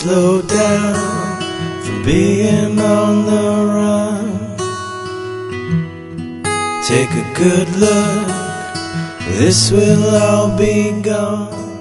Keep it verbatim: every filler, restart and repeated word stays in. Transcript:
slow down from being on the run. Take a good look, this will all be gone.